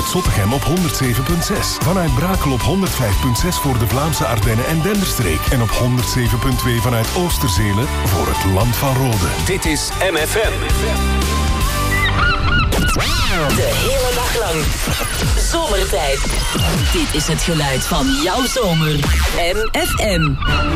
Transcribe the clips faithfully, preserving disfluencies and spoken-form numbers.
Vanuit Zottegem op honderd zeven komma zes. Vanuit Brakel op honderd vijf komma zes voor de Vlaamse Ardennen en Denderstreek. En op honderd zeven komma twee vanuit Oosterzelen voor het Land van Rode. Dit is M F M. De hele dag lang. Zomertijd. Dit is het geluid van jouw zomer. M F M.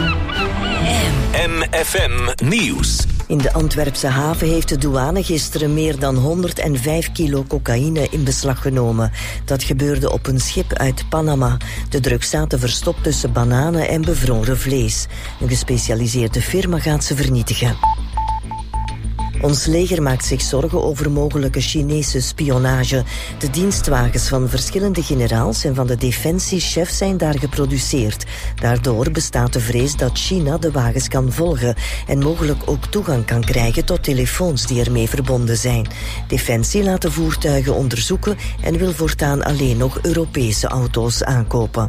M F M Nieuws. In de Antwerpse haven heeft de douane gisteren meer dan honderdvijf kilo cocaïne in beslag genomen. Dat gebeurde op een schip uit Panama. De drugs zaten verstopt tussen bananen en bevroren vlees. Een gespecialiseerde firma gaat ze vernietigen. Ons leger maakt zich zorgen over mogelijke Chinese spionage. De dienstwagens van verschillende generaals en van de defensiechef zijn daar geproduceerd. Daardoor bestaat de vrees dat China de wagens kan volgen en mogelijk ook toegang kan krijgen tot telefoons die ermee verbonden zijn. Defensie laat de voertuigen onderzoeken en wil voortaan alleen nog Europese auto's aankopen.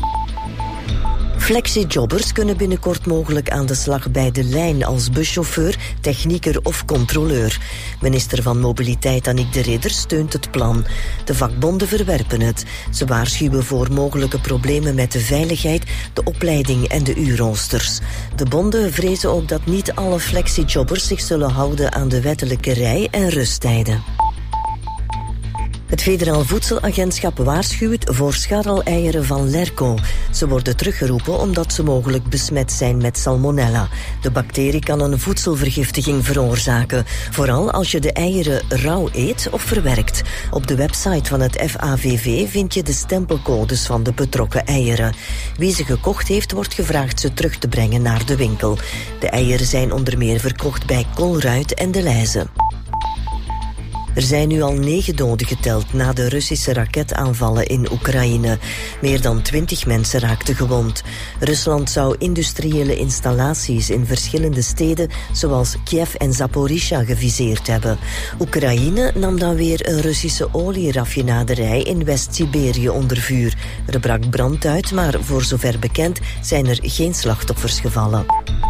Flexi-jobbers kunnen binnenkort mogelijk aan de slag bij de lijn als buschauffeur, technieker of controleur. Minister van Mobiliteit Annick de Ridder steunt het plan. De vakbonden verwerpen het. Ze waarschuwen voor mogelijke problemen met de veiligheid, de opleiding en de uurroosters. De bonden vrezen ook dat niet alle flexi-jobbers zich zullen houden aan de wettelijke rij- en rusttijden. Het Federaal Voedselagentschap waarschuwt voor scharreleieren van Lerco. Ze worden teruggeroepen omdat ze mogelijk besmet zijn met salmonella. De bacterie kan een voedselvergiftiging veroorzaken, vooral als je de eieren rauw eet of verwerkt. Op de website van het F A V V vind je de stempelcodes van de betrokken eieren. Wie ze gekocht heeft, wordt gevraagd ze terug te brengen naar de winkel. De eieren zijn onder meer verkocht bij Colruyt en De Leize. Er zijn nu al negen doden geteld na de Russische raketaanvallen in Oekraïne. Meer dan twintig mensen raakten gewond. Rusland zou industriële installaties in verschillende steden zoals Kiev en Zaporizhia geviseerd hebben. Oekraïne nam dan weer een Russische olieraffinaderij in West-Siberië onder vuur. Er brak brand uit, maar voor zover bekend zijn er geen slachtoffers gevallen.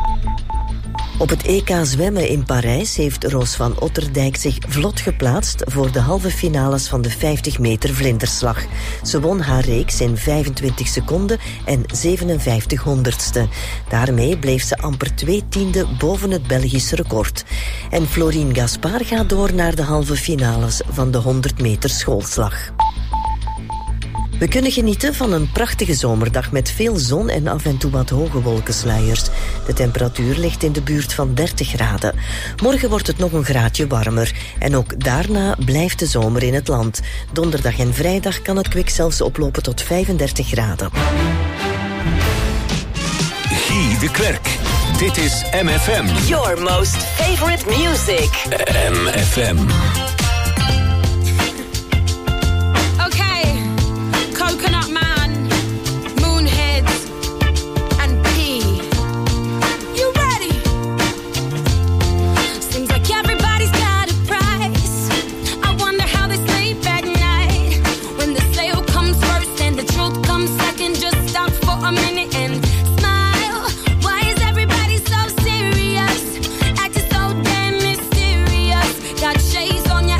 Op het E K zwemmen in Parijs heeft Roos van Otterdijk zich vlot geplaatst voor de halve finales van de vijftig meter vlinderslag. Ze won haar reeks in vijfentwintig seconden en zevenenvijftig honderdste. Daarmee bleef ze amper twee tiende boven het Belgisch record. En Florine Gaspard gaat door naar de halve finales van de honderd meter schoolslag. We kunnen genieten van een prachtige zomerdag met veel zon en af en toe wat hoge wolkensluiers. De temperatuur ligt in de buurt van dertig graden. Morgen wordt het nog een graadje warmer. En ook daarna blijft de zomer in het land. Donderdag en vrijdag kan het kwik zelfs oplopen tot vijfendertig graden. Guy de Klerk. Dit is M F M. Your most favorite music. M F M. Coconut Man, Moonhead, and P. You ready? Seems like everybody's got a price. I wonder how they sleep at night. When the sale comes first and the truth comes second, just stop for a minute and smile. Why is everybody so serious? Acting so damn mysterious. Got shades on your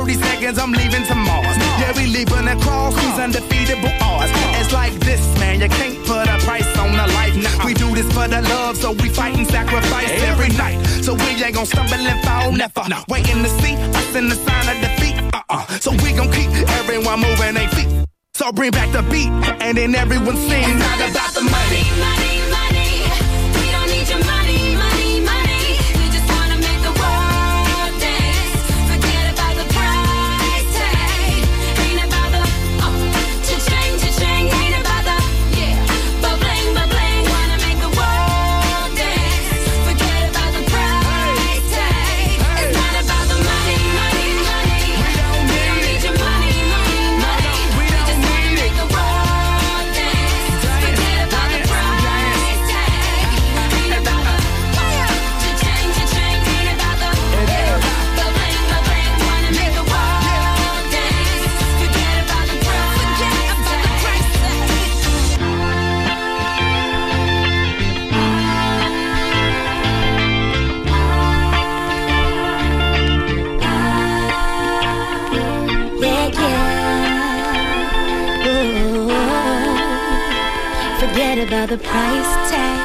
thirty seconds, I'm leaving to Mars. Yeah, we leaving across these undefeatable odds. It's like this, man, you can't put a price on a life. Nah, we do this for the love, so we fight and sacrifice every night. So we ain't gon' stumble and fall, never. Waiting to see us in the sign of defeat. Uh-uh. So we gon' keep everyone moving their feet. So bring back the beat, and then everyone sing. It's not about the money, money, money. We don't need your money, money, money. We just wanna make the world dance. Forget about the price tag. Ain't about the oh, cha-ching, cha-ching. Ain't about the yeah, but bling, but bling. Wanna make the world dance. Forget about the price tag. It's not about the money, money, money. We don't need your money, money, money. We just wanna make the world dance. Forget about the price tag. Ain't about the cha-ching, cha-ching. Ain't about the yeah, but bling, but bling. Wanna make the world dance. Forget about the price Yeah, yeah. Ooh. Forget about the price tag.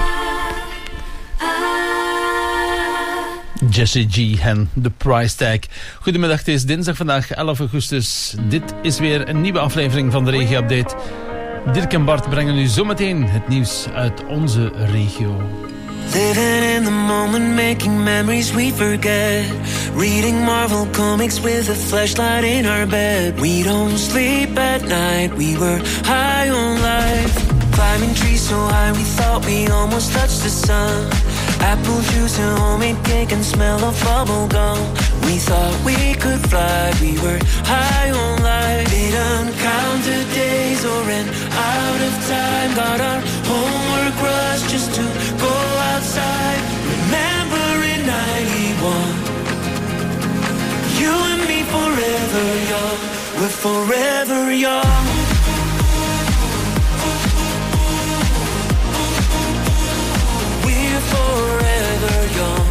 Jessie G en The Price Tag. Goedemiddag, het is dinsdag vandaag elf augustus. Dit is weer een nieuwe aflevering van de Regio-update. Dirk en Bart brengen u zometeen het nieuws uit onze regio. Living in the moment, making memories we forget. Reading Marvel comics with a flashlight in our bed. We don't sleep at night, we were high on life. Climbing trees so high we thought we almost touched the sun. Apple juice and homemade cake and smell of bubble gum. We thought we could fly, we were high on life. Didn't count the days or ran out of time. Got our homework rush just to go outside. Remember in ninety-one, you and me forever young. We're forever young. We're forever young.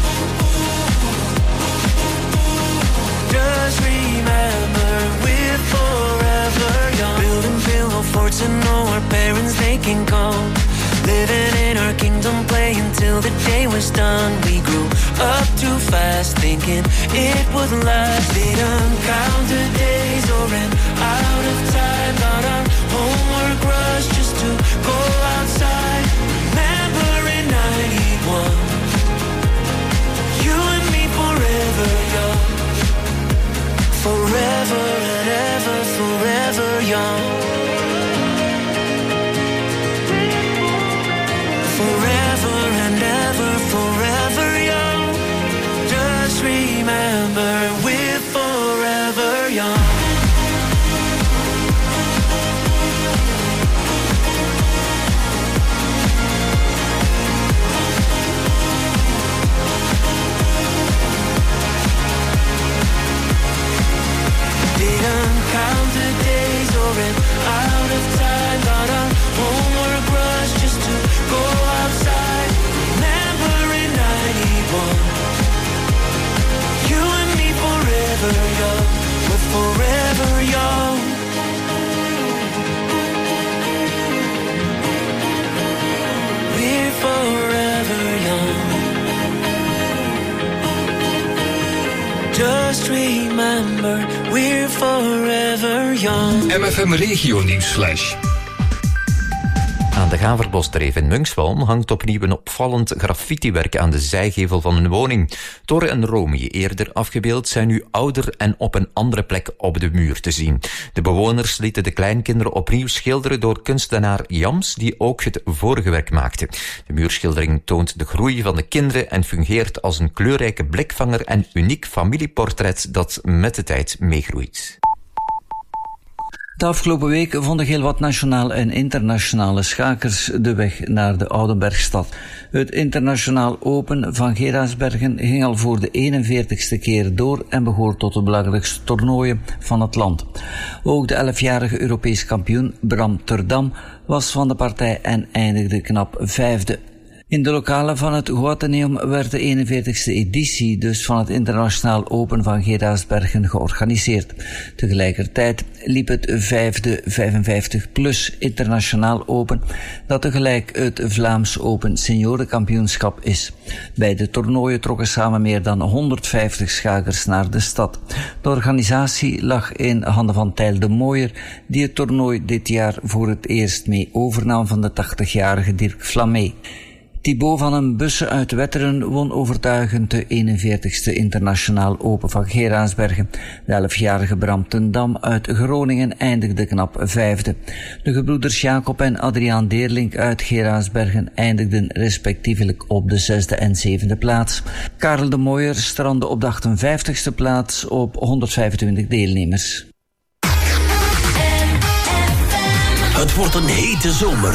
Just remember, we're forever young. Building pillow forts and know our parents they can come. Living in our kingdom, play until the day was done. We grew up too fast, thinking it would last. Didn't count the days or ran out of time. Got our homework rush just to go outside. Remember in ninety-one, you and me forever young. Forever and ever, forever young. Forever and ever, forever young. Just remember, we're forever young. Didn't count the days or ran out of time. Got our homework rush just to go outside. Remember in ninety-one, you and me forever young. We're forever young. We're forever young. Just remember, we're forever young. M F M Regio Nieuwsflash. Aan de Gaverbosdreef in Munkswalm hangt opnieuw een opvallend graffitiwerk aan de zijgevel van een woning. Torre en Romy, eerder afgebeeld, zijn nu ouder en op een andere plek op de muur te zien. De bewoners lieten de kleinkinderen opnieuw schilderen door kunstenaar Jams, die ook het vorige werk maakte. De muurschildering toont de groei van de kinderen en fungeert als een kleurrijke blikvanger en uniek familieportret dat met de tijd meegroeit. De afgelopen week vonden heel wat nationale en internationale schakers de weg naar de Oudenbergstad. Het internationaal Open van Geraardsbergen ging al voor de eenenveertigste keer door en behoort tot de belangrijkste toernooien van het land. Ook de elfjarige Europees kampioen Bram Terdam was van de partij en eindigde knap vijfde. In de lokalen van het Goateneum werd de eenenveertigste editie dus van het Internationaal Open van Geraardsbergen georganiseerd. Tegelijkertijd liep het vijfde vijfenvijftig plus Internationaal Open, dat tegelijk het Vlaams Open Seniorenkampioenschap is. Beide toernooien trokken samen meer dan honderdvijftig schakers naar de stad. De organisatie lag in handen van Tijl de Mooier, die het toernooi dit jaar voor het eerst mee overnam van de tachtigjarige Dirk Flamé. Thibaut van den Bussen uit Wetteren won overtuigend de eenenveertigste Internationaal Open van Geraardsbergen. De elfjarige Bram ten Dam uit Groningen eindigde knap vijfde. De gebroeders Jacob en Adriaan Deerlink uit Geraardsbergen eindigden respectievelijk op de zesde en zevende plaats. Karel de Mooier strandde op de achtenvijftigste plaats op honderdvijfentwintig deelnemers. Het wordt een hete zomer.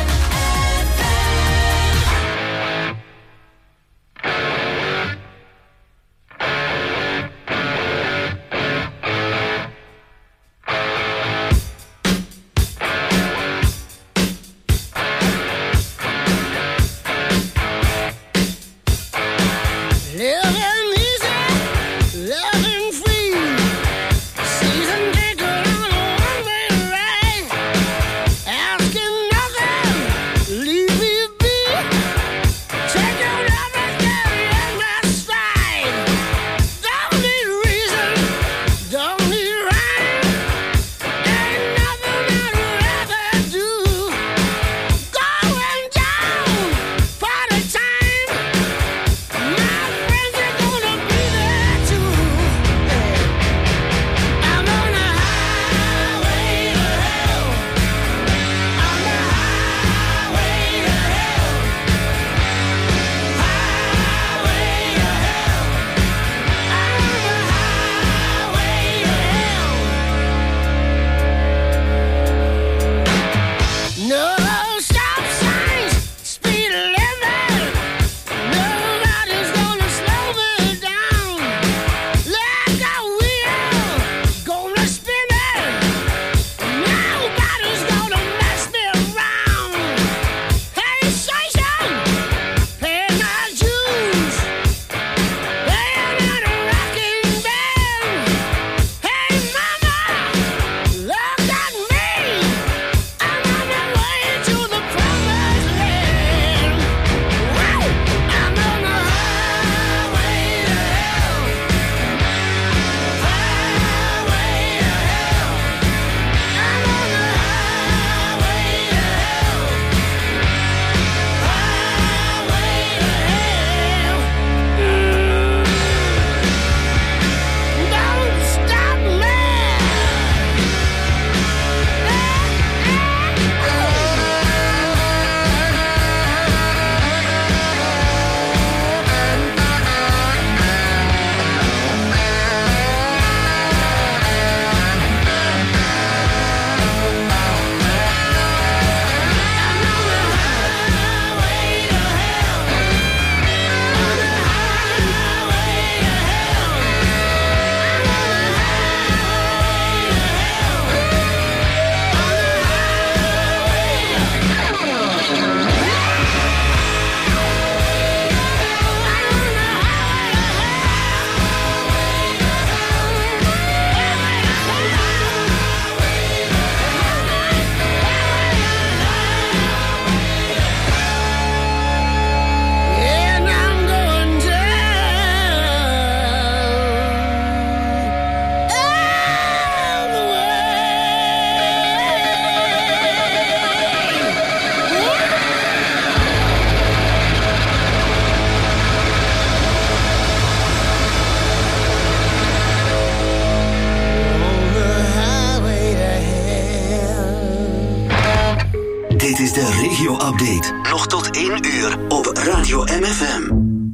Dit is de regio-update. Nog tot één uur op Radio M F M.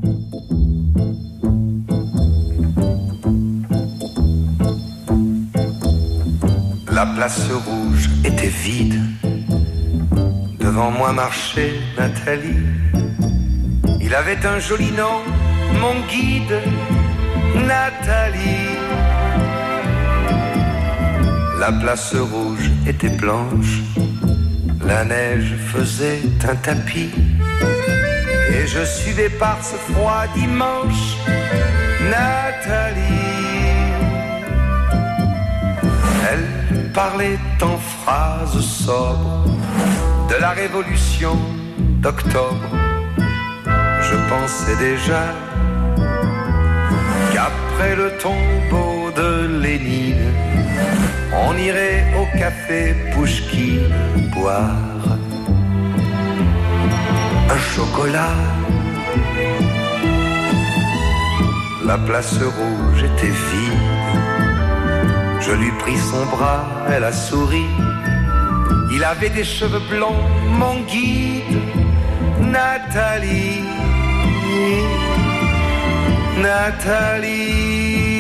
La place rouge était vide. Devant moi marchait Nathalie. Il avait un joli nom, mon guide, Nathalie. La place rouge était blanche. La neige faisait un tapis. Et je suivais par ce froid dimanche Nathalie. Elle parlait en phrases sobres de la révolution d'octobre. Je pensais déjà qu'après le tombeau de Lénine, on irait au café Pouchkine boire un chocolat. La place rouge était vide. Je lui pris son bras, elle a souri. Il avait des cheveux blonds, mon guide. Nathalie, Nathalie.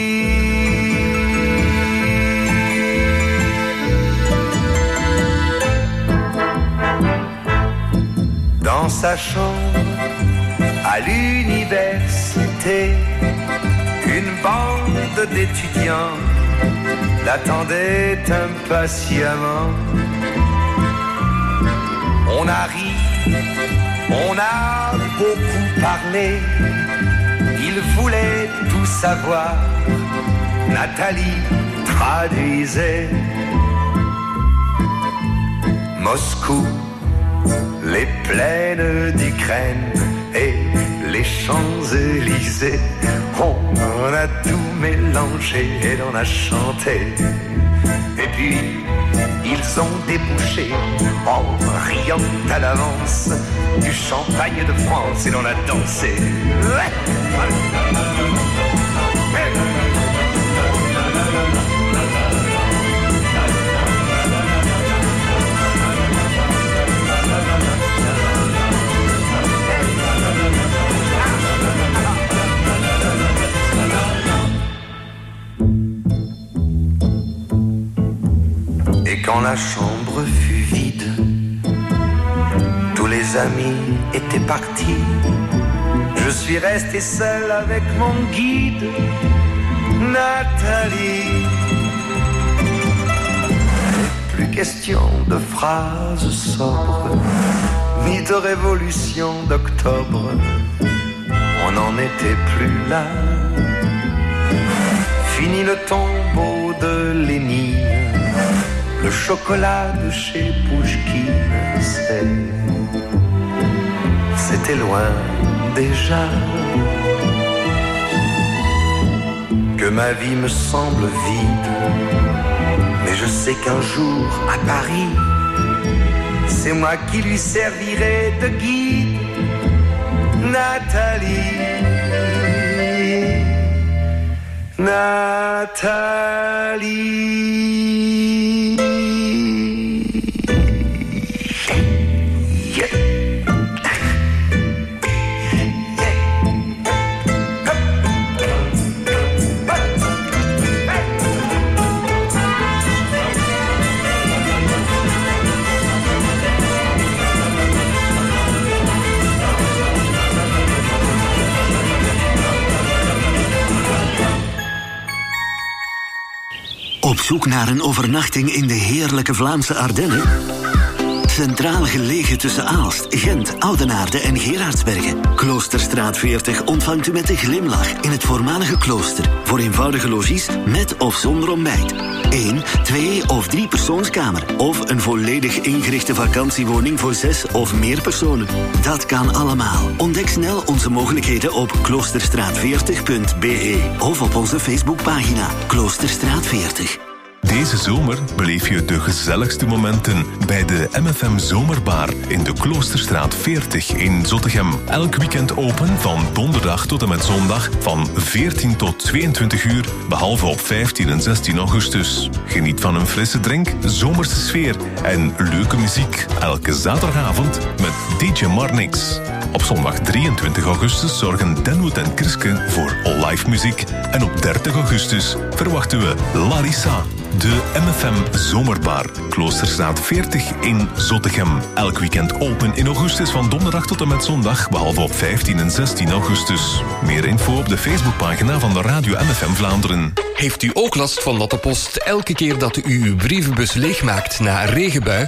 Dans sa chambre, à l'université, une bande d'étudiants l'attendait impatiemment. On a ri, on a beaucoup parlé, il voulait tout savoir. Nathalie traduisait. Moscou, les plaines d'Ukraine et les Champs-Élysées, on a tout mélangé et l'on a chanté. Et puis ils ont débouché en riant à l'avance du champagne de France et l'on a dansé. Et quand la chambre fut vide, tous les amis étaient partis. Je suis resté seul avec mon guide, Nathalie. Plus question de phrases sobres, ni de révolution d'octobre. On n'en était plus là. Fini le tombeau de Lénine. Le chocolat de chez Pouchkine, c'est... c'était loin déjà. Que ma vie me semble vide, mais je sais qu'un jour à Paris, c'est moi qui lui servirai de guide. Nathalie, Nathalie. Op zoek naar een overnachting in de heerlijke Vlaamse Ardennen? Centraal gelegen tussen Aalst, Gent, Oudenaarde en Gerardsbergen. Kloosterstraat veertig ontvangt u met een glimlach in het voormalige klooster. Voor eenvoudige logies met of zonder ontbijt. Eén, twee of drie persoonskamer. Of een volledig ingerichte vakantiewoning voor zes of meer personen. Dat kan allemaal. Ontdek snel onze mogelijkheden op kloosterstraat veertig punt b e of op onze Facebookpagina Kloosterstraat veertig. Deze zomer beleef je de gezelligste momenten bij de M F M Zomerbar in de Kloosterstraat veertig in Zottegem. Elk weekend open van donderdag tot en met zondag van veertien tot tweeëntwintig uur, behalve op vijftien en zestien augustus. Geniet van een frisse drink, zomerse sfeer en leuke muziek. Elke zaterdagavond met D J Marnix. Op zondag drieëntwintig augustus zorgen Denwood en Kriske voor live muziek. En op dertig augustus verwachten we Larissa. De M F M Zomerbar, Kloosterstraat veertig in Zottegem. Elk weekend open in augustus van donderdag tot en met zondag, behalve op vijftien en zestien augustus. Meer info op de Facebookpagina van de Radio M F M Vlaanderen. Heeft u ook last van natte post elke keer dat u uw brievenbus leegmaakt na een regenbui?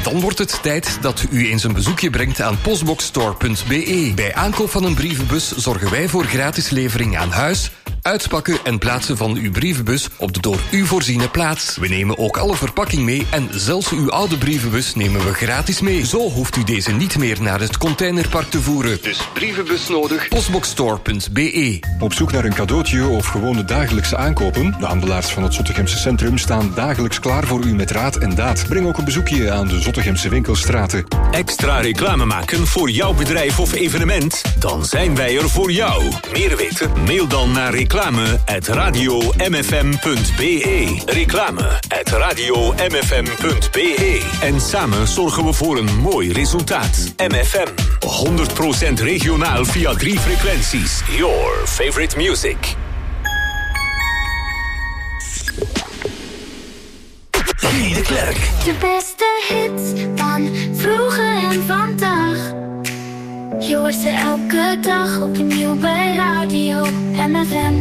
Dan wordt het tijd dat u eens een bezoekje brengt aan postboxstore punt b e. Bij aankoop van een brievenbus zorgen wij voor gratis levering aan huis, uitpakken en plaatsen van uw brievenbus op de door u voorziene plaats. We nemen ook alle verpakking mee en zelfs uw oude brievenbus nemen we gratis mee. Zo hoeft u deze niet meer naar het containerpark te voeren. Dus brievenbus nodig, postboxstore punt b e. Op zoek naar een cadeautje of gewone dagelijkse aankopen? De handelaars van het Zottegemse centrum staan dagelijks klaar voor u met raad en daad. Breng ook een bezoekje aan de Zottegemse winkelstraten. Extra reclame maken voor jouw bedrijf of evenement? Dan zijn wij er voor jou. Meer weten? Mail dan naar reclame at radio m f m punt b e. Reclame at radio m f m punt b e. En samen zorgen we voor een mooi resultaat. M F M, honderd procent regionaal via drie frequenties. Your favorite music. Guy de Klerk. De beste hits van vroeger en vandaag. Je hoort ze elke dag opnieuw bij Radio M F M.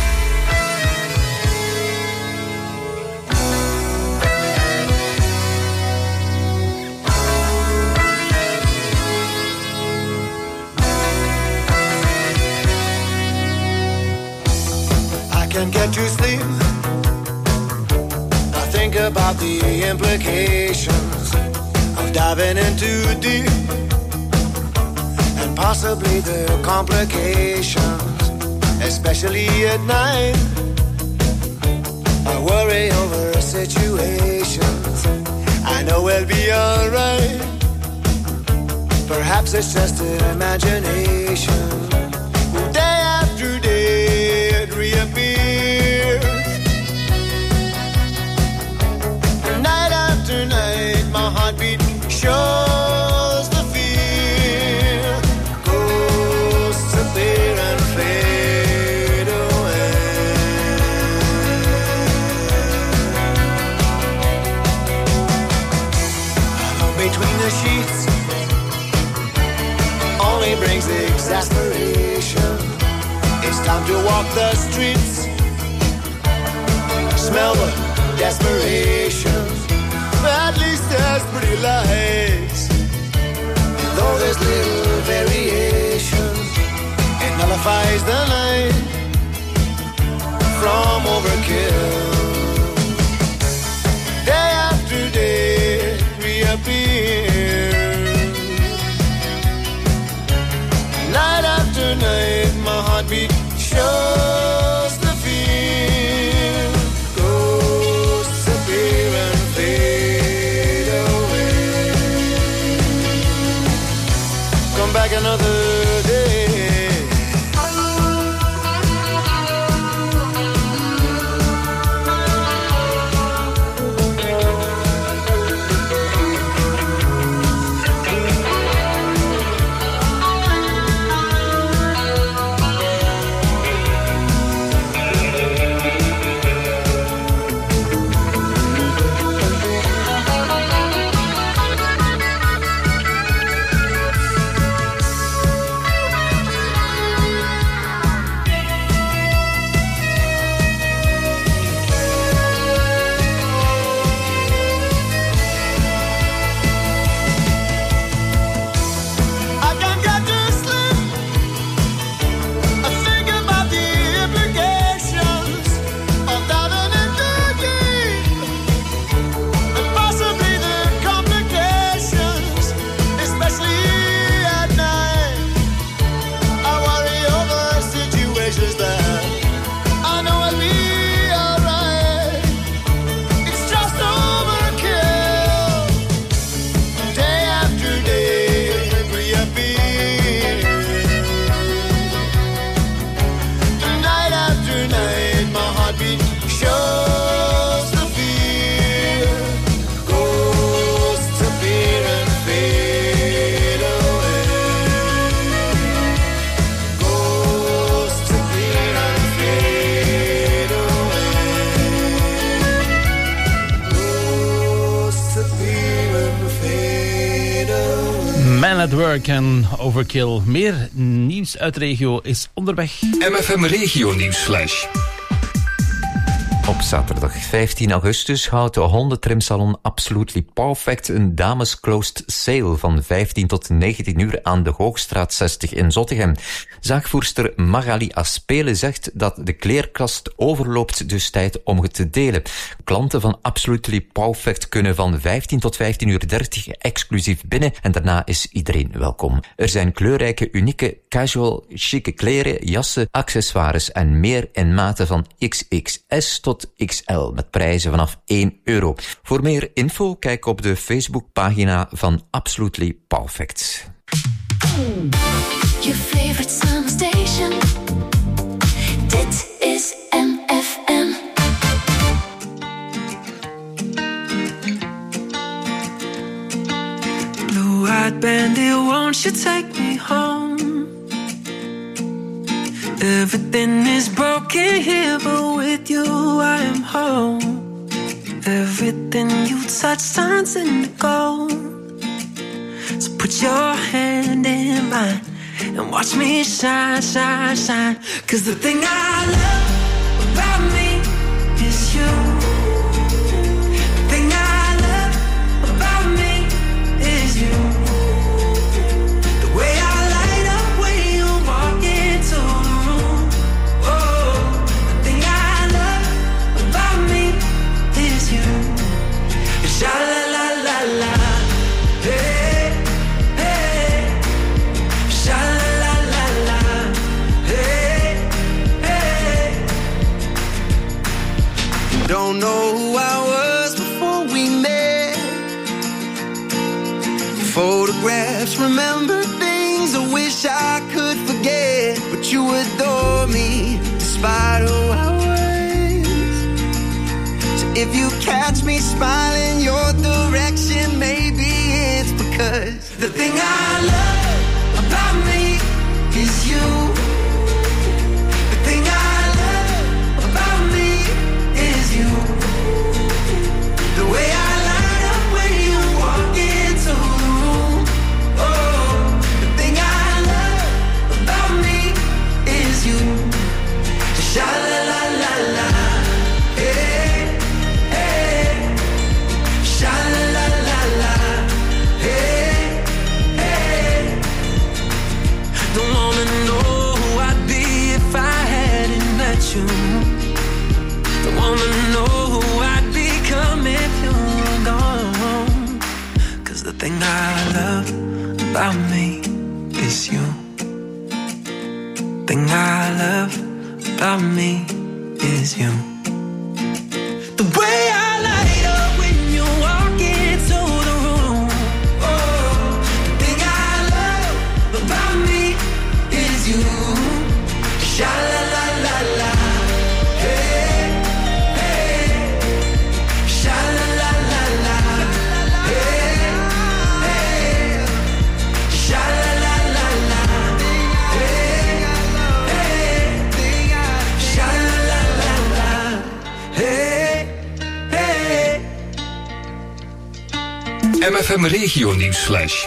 I can't get to sleep. I think about the implications of diving in too deep, and possibly the complications, especially at night. I worry over situations I know we'll be alright. Perhaps it's just an imagination. Day after day it reappears. Night after night my heartbeat shows the fear. Ghosts appear and fade away. Between the sheets only brings exasperation. It's time to walk the streets, smell the desperation. At least there's pretty lights, and though there's little variation, it nullifies the night from overkill. Day after day reappear. Night after night my heartbeat shows the fear. Ghosts appear and fade away. Come back another day. Man at Work en Overkill. Meer nieuws uit de regio is onderweg. M F M Regio Nieuwsflash. Op Op zaterdag vijftien augustus houdt de hondentrimsalon Absolutely Perfect een dames closed sale van vijftien tot negentien uur aan de Hoogstraat zestig in Zottegem. Zaakvoerster Magali Aspelen zegt dat de kleerkast overloopt, dus tijd om het te delen. Klanten van Absolutely Perfect kunnen van vijftien tot vijftien uur dertig exclusief binnen en daarna is iedereen welkom. Er zijn kleurrijke, unieke, casual, chique kleren, jassen, accessoires en meer in maten van X X S tot X L met prijzen vanaf één euro. Voor meer info kijk op de Facebookpagina van Absolutely Perfect. Your favorite summer station. Dit is M F M. Blue-eyed bandit, won't you take me home? Everything is broken here, but with you I am home. Everything you touch turns into gold. So put your hand in mine and watch me shine, shine, shine. 'Cause the thing I love about me is you. The thing I love about me is you. The way I light up when you walk into the room. Oh, the thing I love about me is you. Sha la la la la. Hey, hey. Sha la la la la. Hey, hey. Don't know who I was before we met. Photographs, remember things I wish I could forget. But you adore me despite who I was. So if you catch me smiling your direction, maybe it's because The thing I love about me is you. The thing I love about me is you. The way I light up when you walk into the room. Oh, the thing I love about me is you. Sha la la la la. Hey, hey. Sha la la la la. Hey, hey. Don't wanna know who I'd be if I hadn't met you. Don't wanna know who I'd become if you were gone. 'Cause the thing I love about me is you. Thing I love about me is you. The way I light up when you walk into the room. Oh, the thing I love about me is you. Sha la la la la. Hey, hey. Sha la la la la. Hey, hey. Sha la la la la. Hey, hey. Sha la la la la. Hey, hey. M F M Regio Nieuwsflash.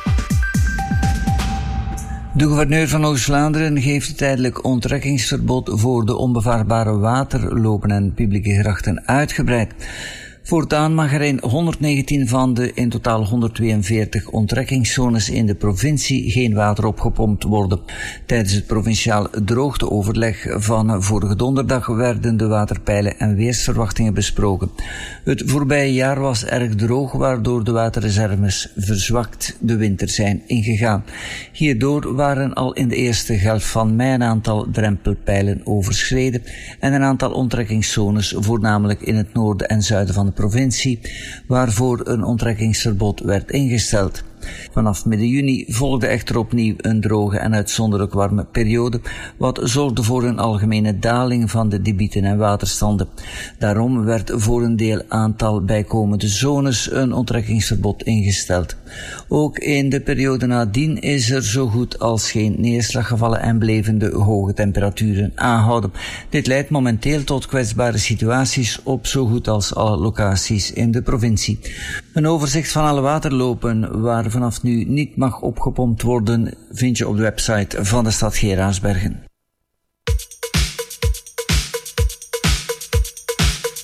De gouverneur van Oost-Vlaanderen geeft een tijdelijk onttrekkingsverbod voor de onbevaarbare waterlopen en publieke grachten uitgebreid. Voortaan mag er in honderdnegentien van de in totaal honderdtweeënveertig onttrekkingszones in de provincie geen water opgepompt worden. Tijdens het provinciaal droogteoverleg van vorige donderdag werden de waterpeilen en weersverwachtingen besproken. Het voorbije jaar was erg droog, waardoor de waterreserves verzwakt de winter zijn ingegaan. Hierdoor waren al in de eerste helft van mei een aantal drempelpeilen overschreden en een aantal onttrekkingszones, voornamelijk in het noorden en zuiden van de provincie, waarvoor een onttrekkingsverbod werd ingesteld. Vanaf midden juni volgde echter opnieuw een droge en uitzonderlijk warme periode, wat zorgde voor een algemene daling van de debieten en waterstanden. Daarom werd voor een deel aantal bijkomende zones een onttrekkingsverbod ingesteld. Ook in de periode nadien is er zo goed als geen neerslag gevallen en bleven de hoge temperaturen aanhouden. Dit leidt momenteel tot kwetsbare situaties op zo goed als alle locaties in de provincie. Een overzicht van alle waterlopen waar vanaf nu niet mag opgepompt worden vind je op de website van de stad Geraardsbergen.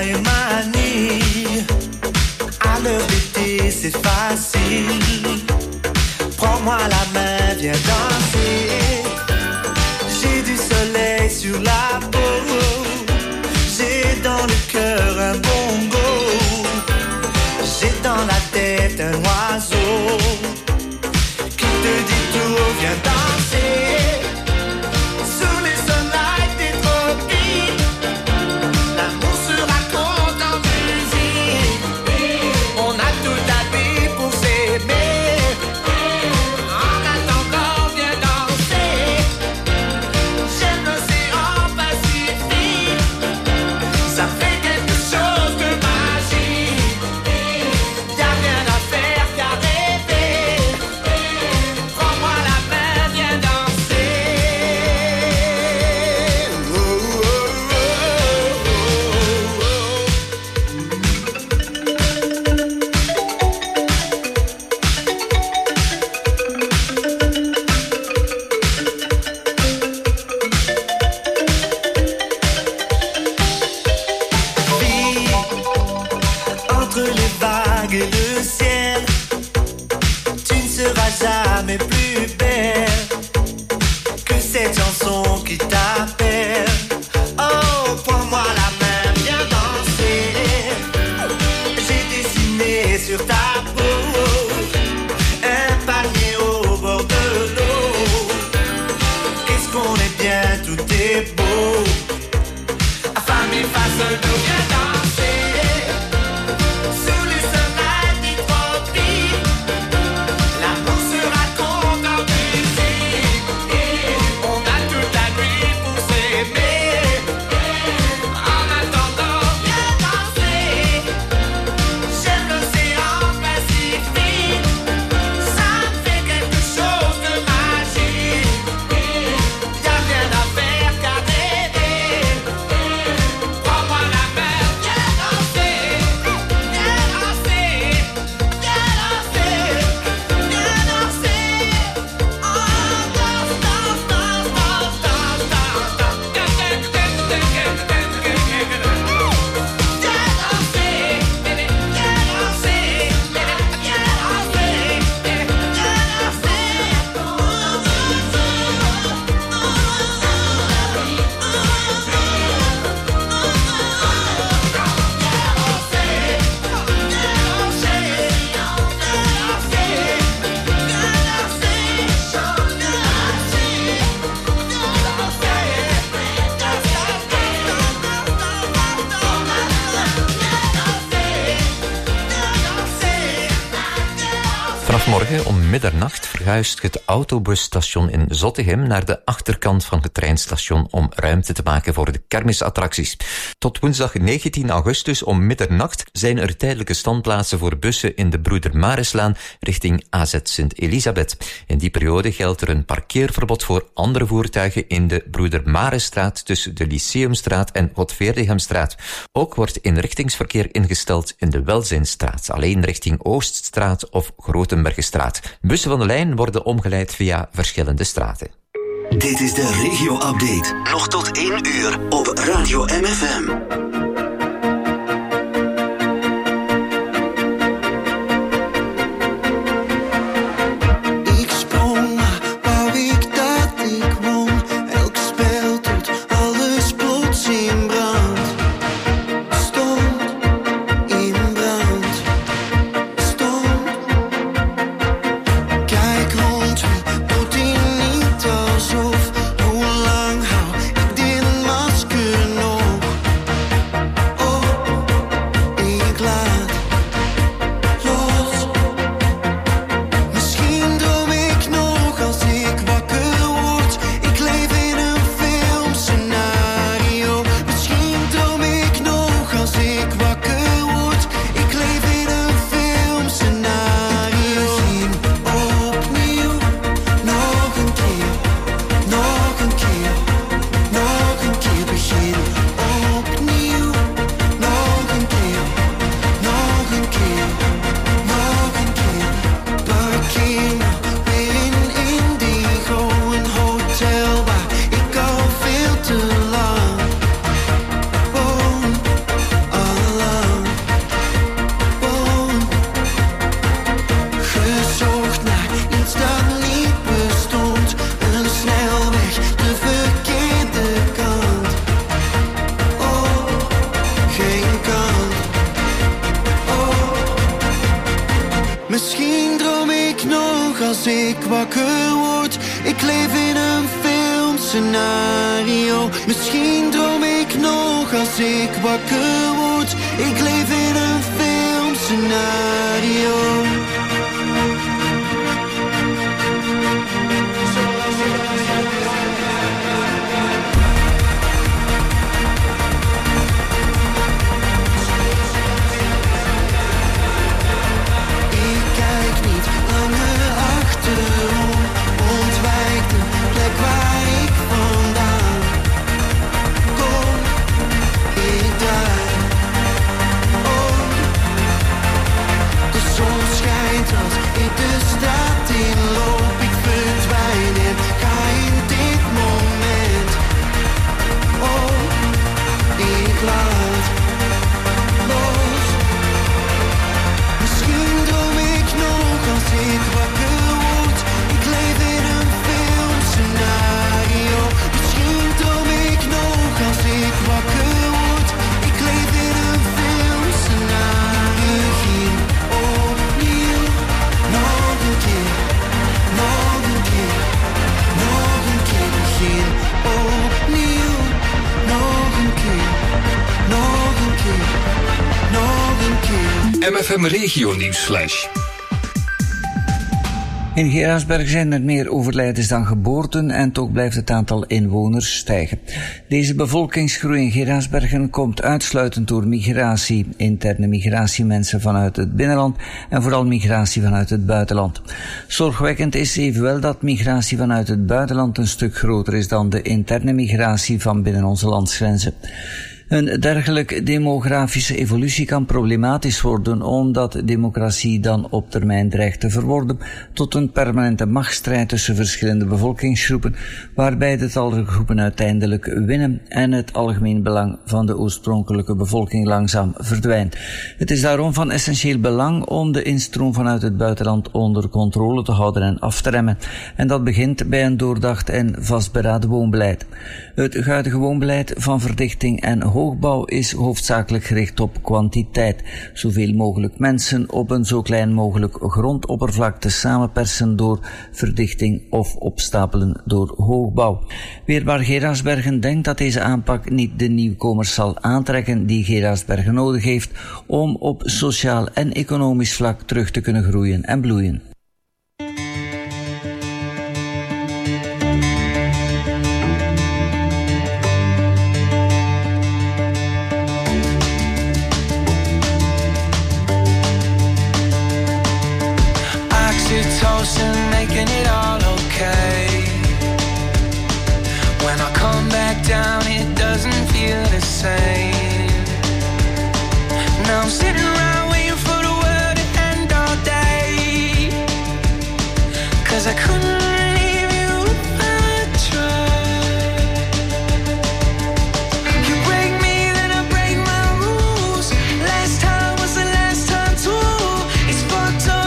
et manie. À l'heure d'été, c'est facile. Prends-moi la main, viens danser. J'ai du soleil sur la peau. J'ai dans le cœur un bongo. J'ai dans la tête un oiseau qui te dit tout, viens danser. Sous les sunlight des tropiques, l'amour se raconte en musique. On a tout à vie pour s'aimer. En attendant, viens danser. J'aime l'océan Pacifique. Ça fait quelque chose de magique. Y'a rien à faire qu'à rêver. Prends-moi la main, viens danser. Oh, oh, oh, Vie, entre les vagues et le ciel, tu ne seras jamais plus belle que cette chanson qui t'appelle. Oh, prends-moi la main, viens danser. J'ai dessiné sur ta peau un palmier au bord de l'eau. Qu'est-ce qu'on est bien, tout est beau. À famille face d'eau, viens danser. Sous les sunlight des tropiques, l'amour se raconte en musique. On a toute la nuit pour s'aimer. En attendant, viens danser. J'aime l'océan Pacifique. Ça fait quelque chose de magique. Y'a rien à faire qu'à rêver. Prends-moi la main, viens danser. Viens danser. Viens danser. Viens danser. Oh, danse, danse, danse, danse, danse, danse. Viens danser, bébé. Viens danser. Bébé, viens danser. Viens Vanaf morgen om middernacht verhuist het autobusstation in Zottegem naar de achterkant van het treinstation om ruimte te maken voor de kermisattracties. Tot woensdag negentien augustus om middernacht zijn er tijdelijke standplaatsen voor bussen in de Broeder Marislaan richting A Z Sint-Elisabeth. In die periode geldt er een parkeerverbod voor andere voertuigen in de Broeder Marisstraat tussen de Lyceumstraat en Godveerdigemstraat. Ook wordt inrichtingsverkeer ingesteld in de Welzijnstraat, alleen richting Ooststraat of Grotenbergenstraat. Bussen van de lijn worden omgeleid via verschillende straten. Dit is de regio-update. Nog tot één uur op Radio M F M. Hoe lang hou ik dit masker nog? als ik wakker word. Ik leef in een filmscenario. Misschien droom ik nog als ik wakker word. Ik leef in een filmscenario. M F M Regio Nieuwsflash. In Geraardsberg zijn er meer overlijdens dan geboorten en toch blijft het aantal inwoners stijgen. Deze bevolkingsgroei in Geraardsbergen komt uitsluitend door migratie, interne migratie, mensen vanuit het binnenland en vooral migratie vanuit het buitenland. Zorgwekkend is evenwel dat migratie vanuit het buitenland een stuk groter is dan de interne migratie van binnen onze landsgrenzen. Een dergelijke demografische evolutie kan problematisch worden omdat democratie dan op termijn dreigt te verworden tot een permanente machtsstrijd tussen verschillende bevolkingsgroepen, waarbij de talrijke groepen uiteindelijk winnen en het algemeen belang van de oorspronkelijke bevolking langzaam verdwijnt. Het is daarom van essentieel belang om de instroom vanuit het buitenland onder controle te houden en af te remmen. En dat begint bij een doordacht en vastberaden woonbeleid. Het huidige woonbeleid van verdichting en hoogbouw is hoofdzakelijk gericht op kwantiteit. Zoveel mogelijk mensen op een zo klein mogelijk grondoppervlakte samenpersen door verdichting of opstapelen door hoogbouw. Weerbaar Geraardsbergen denkt dat deze aanpak niet de nieuwkomers zal aantrekken die Geraardsbergen nodig heeft om op sociaal en economisch vlak terug te kunnen groeien en bloeien. And making it all okay. When I come back down, it doesn't feel the same. Now I'm sitting around waiting for the world to end all day. Cause I couldn't leave you if I tried. You break me, then I break my rules. Last time was the last time too. It's fucked up.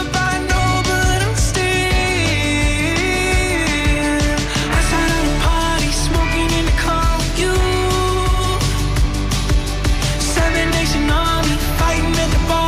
Fighting at the bar.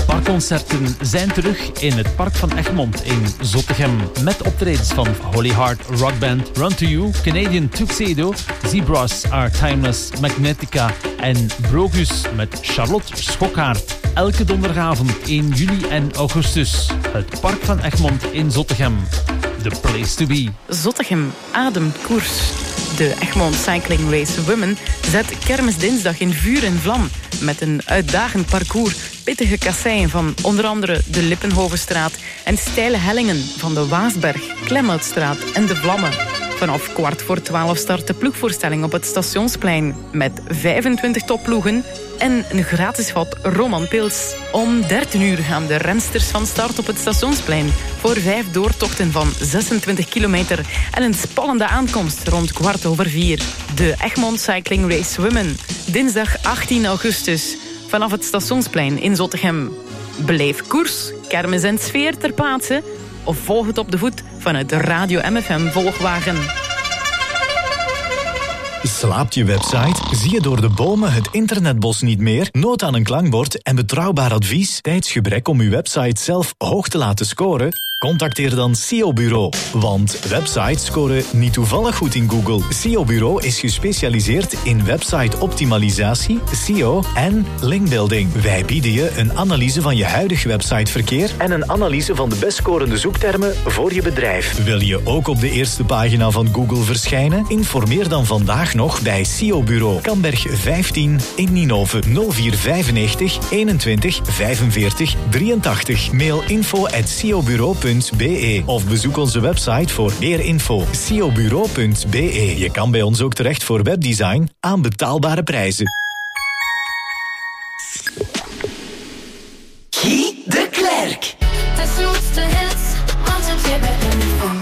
Parkconcerten zijn terug in het Park van Egmond in Zottegem. Met optredens van Holy Heart Rockband, Run to You, Canadian Tuxedo, Zebras Are Timeless, Magnetica en Brogus met Charlotte Schokhaert. Elke donderdagavond in juli en augustus. Het Park van Egmond in Zottegem. The place to be. Zottegem ademt koers. De Egmond Cycling Race Women zet kermisdinsdag in vuur en vlam. Met een uitdagend parcours, pittige kasseien van onder andere de Lippenhovenstraat en steile hellingen van de Waasberg, Klemhoutstraat en de Vlammen. Vanaf kwart voor twaalf start de ploegvoorstelling op het Stationsplein met vijfentwintig topploegen en een gratis vat Roman Pils. Om dertien uur gaan de rensters van start op het Stationsplein voor vijf doortochten van zesentwintig kilometer en een spannende aankomst rond kwart over vier. De Egmond Cycling Race Women, dinsdag achttien augustus, vanaf het Stationsplein in Zottegem. Beleef koers, kermis en sfeer ter plaatse of volg het op de voet vanuit de Radio M F M Volgwagen. Slaapt je website? Zie je door de bomen het internetbos niet meer? Nood aan een klankbord en betrouwbaar advies? Tijdsgebrek om uw website zelf hoog te laten scoren? Contacteer dan S E O Bureau. Want websites scoren niet toevallig goed in Google. S E O Bureau is gespecialiseerd in website-optimalisatie, S E O en linkbuilding. Wij bieden je een analyse van je huidig websiteverkeer en een analyse van de best scorende zoektermen voor je bedrijf. Wil je ook op de eerste pagina van Google verschijnen? Informeer dan vandaag nog bij S E O Bureau. Kamberg vijftien in Ninove. nul vier vijfennegentig eenentwintig vijfenveertig drieëntachtig. Mail info at s e o bureau punt b e of bezoek onze website voor meer info. s e o bureau punt b e. Je kan bij ons ook terecht voor webdesign aan betaalbare prijzen. Guy de Klerk. Het snoetste hits, want het je bent er niet van.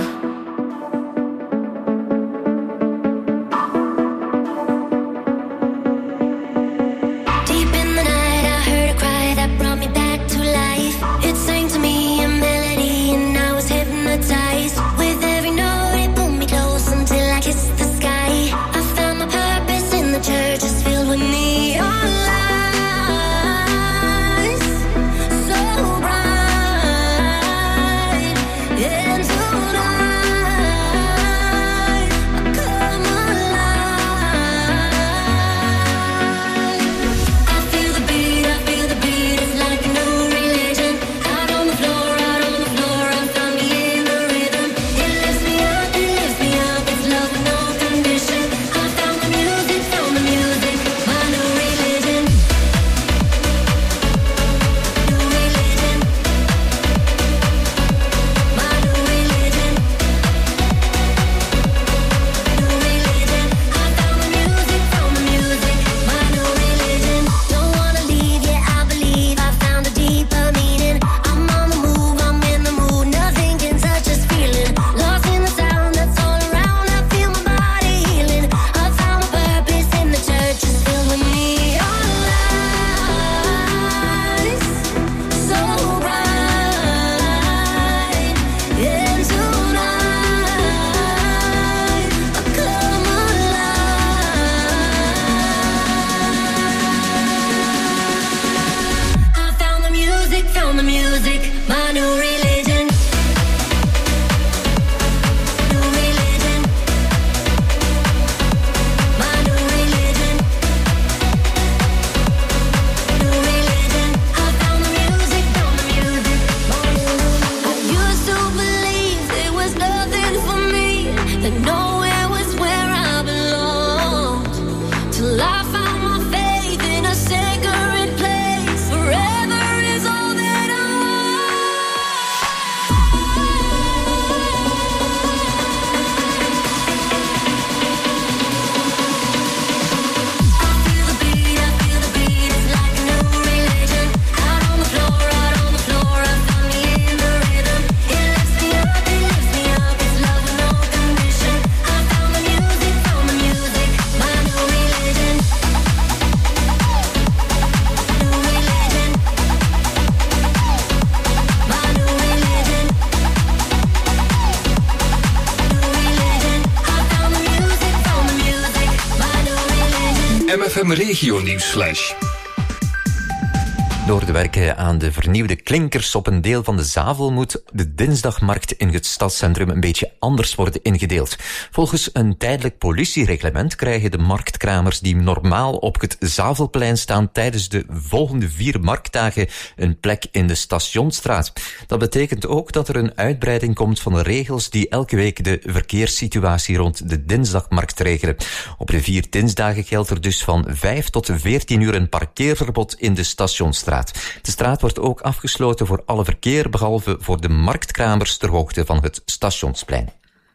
M F M Regio Nieuwsflash. Door de werken aan de vernieuwde klinkers op een deel van de Zavel moet de dinsdagmarkt in het stadscentrum een beetje anders worden ingedeeld. Volgens een tijdelijk politiereglement krijgen de marktkramers die normaal op het Zavelplein staan tijdens de volgende vier marktdagen een plek in de Stationsstraat. Dat betekent ook dat er een uitbreiding komt van de regels die elke week de verkeerssituatie rond de dinsdagmarkt regelen. Op de vier dinsdagen geldt er dus van vijf tot veertien uur een parkeerverbod in de Stationsstraat. De straat wordt ook afgesloten voor alle verkeer, behalve voor de marktkramers ter hoogte van het Stationsplein.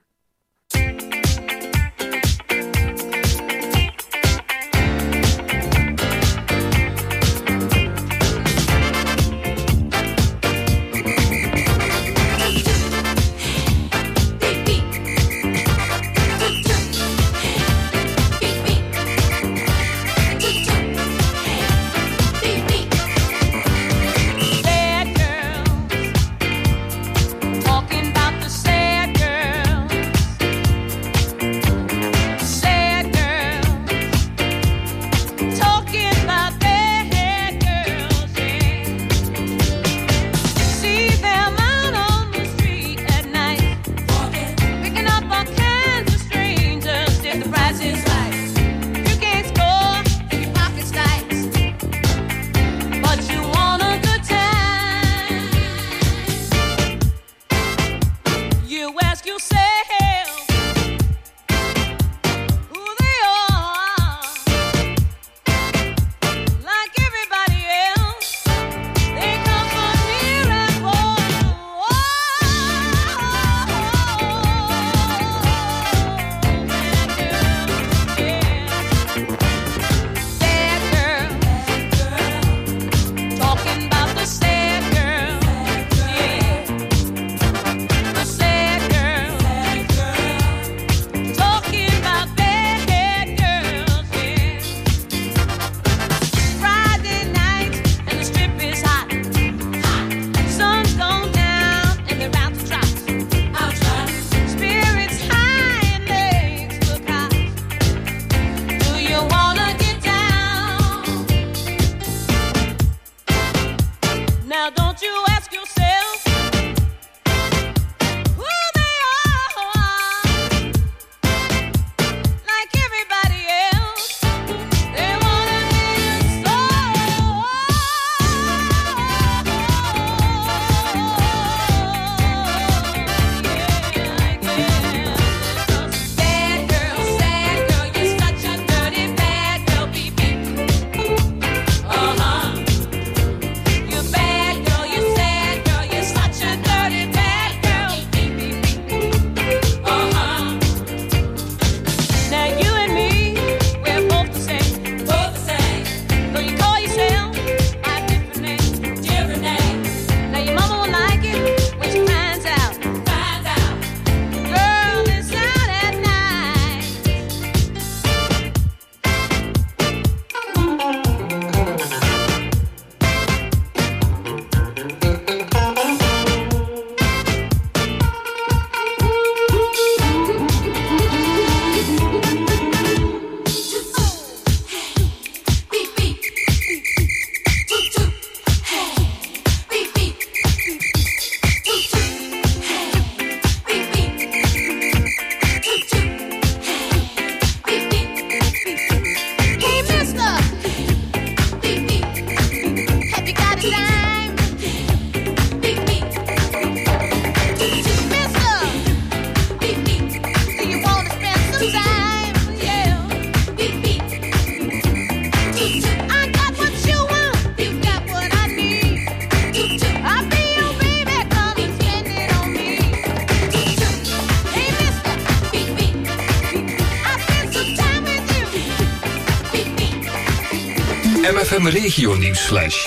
M F M Regio Nieuwsflash.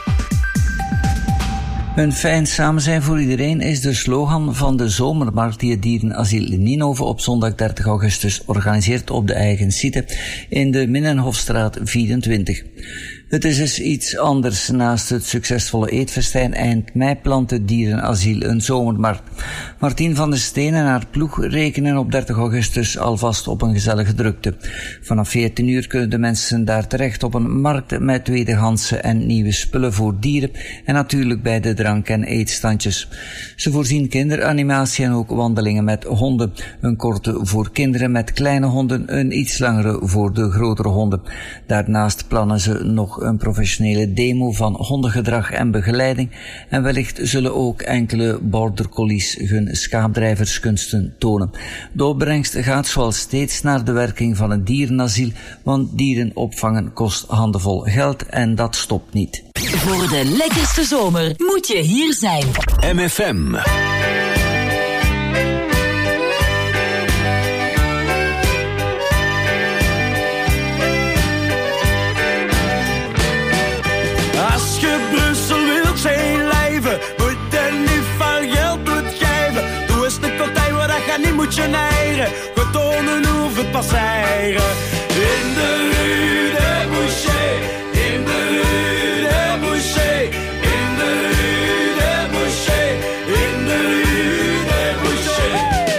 Een fijn samen zijn voor iedereen is de slogan van de zomermarkt die het dierenasiel Ninove op zondag dertig augustus organiseert op de eigen site in de Minnenhofstraat vierentwintig. Het is dus iets anders. Naast het succesvolle eetfestijn eind mei plant het dierenasiel een zomermarkt. Martien van der Steen en haar ploeg rekenen op dertig augustus alvast op een gezellige drukte. Vanaf veertien uur kunnen de mensen daar terecht op een markt met tweedehandse en nieuwe spullen voor dieren en natuurlijk bij de drank- en eetstandjes. Ze voorzien kinderanimatie en ook wandelingen met honden. Een korte voor kinderen met kleine honden, een iets langere voor de grotere honden. Daarnaast plannen ze nog een professionele demo van hondengedrag en begeleiding en wellicht zullen ook enkele border collies hun schaapdrijverskunsten tonen. De opbrengst gaat zoals steeds naar de werking van het dierenasiel, want dieren opvangen kost handenvol geld en dat stopt niet. Voor de lekkerste zomer moet je hier zijn. M F M. Als je Brussel wilt zijn lijven, moet er niet veel geld uitgeven. Doe eens een partij waar dat je niet moet je neigen. Getonen hoeft het passeren. In de rue de Boucher, in de rue de Boucher, in de rue de Boucher, in de rue de Boucher.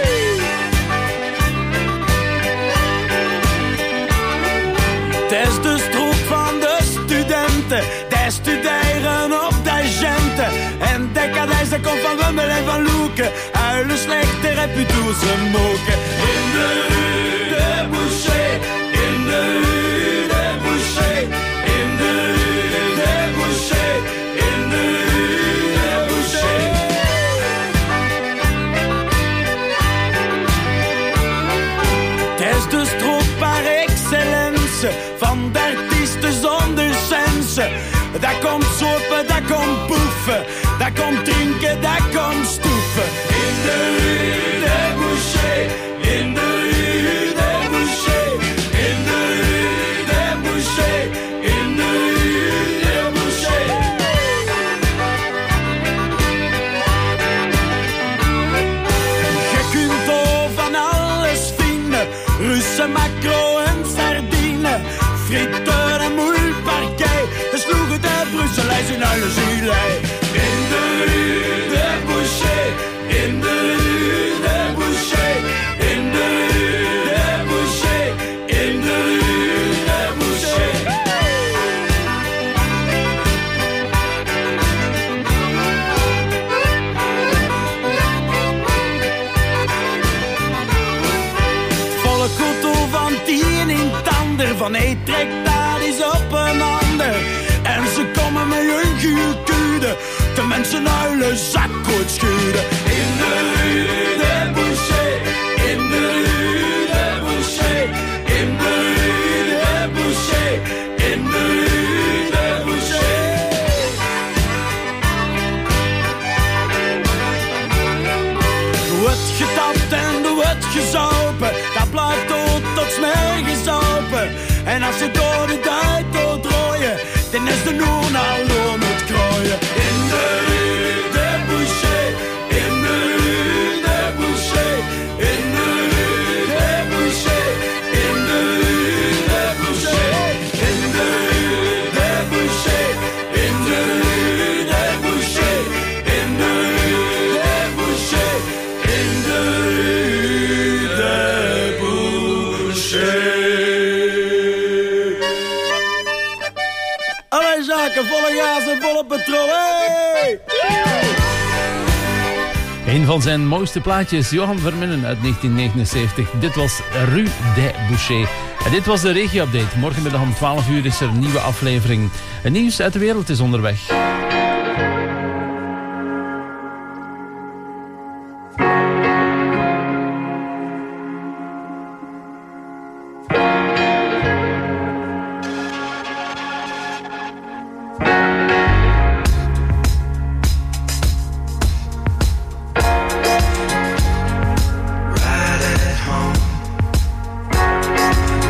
Het is de stroop van de studenten. Die studeren op de genten. En de kadijs, dat komt van Wummel en van Loeken. Huilen slechte reputoeze moken. In de rue de Boucher, in de rue de Boucher, in de rue de Boucher, in de rue de Boucher. Het is de stroop par excellence van de artiesten zonder sense. Dat komt sopen, dat komt poefen, dat komt drinken, dat komt stoeven. In de rue de Boucher, in de rue de Boucher, in de rue de Boucher, in de rue de Boucher. Je kunt al van alles vinden, Russe macro en sardine, friteur en moelparkij. De sloegen de Brusselijs in alle gilet. In de rue de Boucher, in de rue de Boucher, in de rue de Boucher, in de rue de Boucher. Volle kotel van tien in tander, van hey, trek daar eens op een ander. En ze komen met hun guurkude, de mensen huilen zakkoord schuren. In de rue de Boucher, in de rue de Boucher, in de rue de Boucher, in de rue de Boucher. Er wordt getapt en er wordt gezopen, dat blijft tot tot smee gezopen. En als je door de tijd doet rooien, dan is de noen al om het krooien. In de rue de Boucher, in de rue de Boucher, in de rue de Boucher, in de rue de Boucher, in de rue de Boucher, in de rue de Boucher, in de rue de Boucher, in de rue de Boucher. Alle zaken, volle gas en volle petrol, hey! Een van zijn mooiste plaatjes, Johan Verminnen uit negentien negenenzeventig. Dit was Rue de Boucher. En dit was de regio-update. Morgenmiddag om twaalf uur is er een nieuwe aflevering. Het nieuws uit de wereld is onderweg.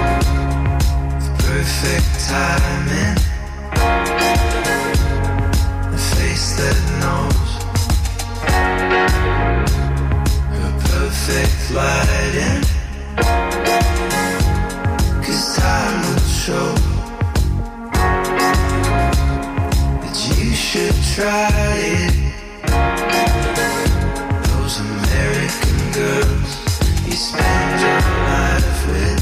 Timing. tried it. Those American girls you spend your life with.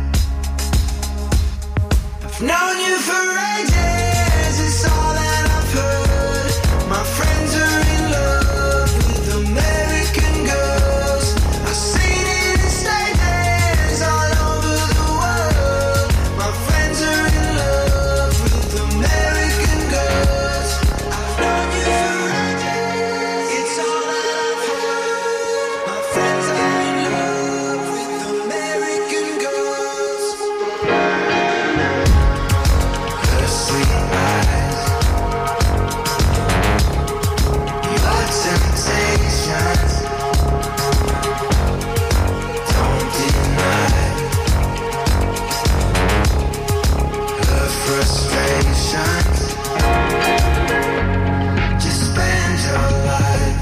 I've known you for ages, it's all that I've heard. My friends are in love with American girls. I've seen it in stages all over the world. My friends are in love with American girls. I've known you for ages, it's all that I've heard. My friends are in love with American girls. Her sweet eyes, your temptations, don't deny her frustrations. Just spend your life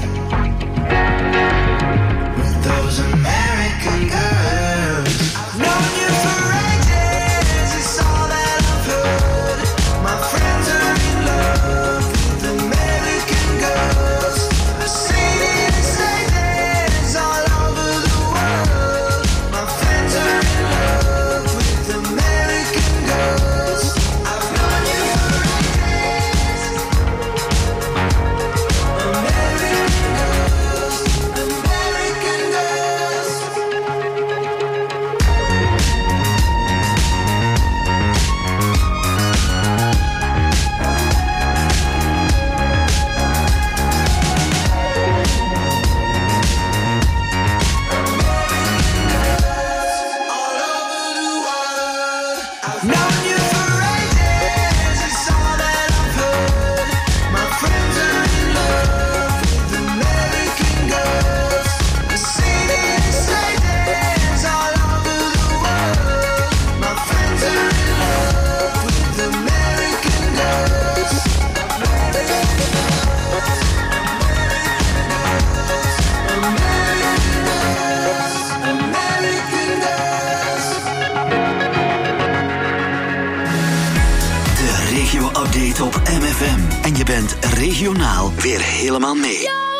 with those American girls. I've known you for ages, it's all that I've heard. My friends are in love with American girls. I've seen it in stages all over the world. My friends are in love with American girls. I've known you for ages. American girls, American girls. I've known you for ages, it's all that I've heard. My friends are in love with American girls. I've seen it in stages all over the world. My friends are in love with American girls. American girls, American girls. De regio-update op M F M. En je bent regionaal weer helemaal mee.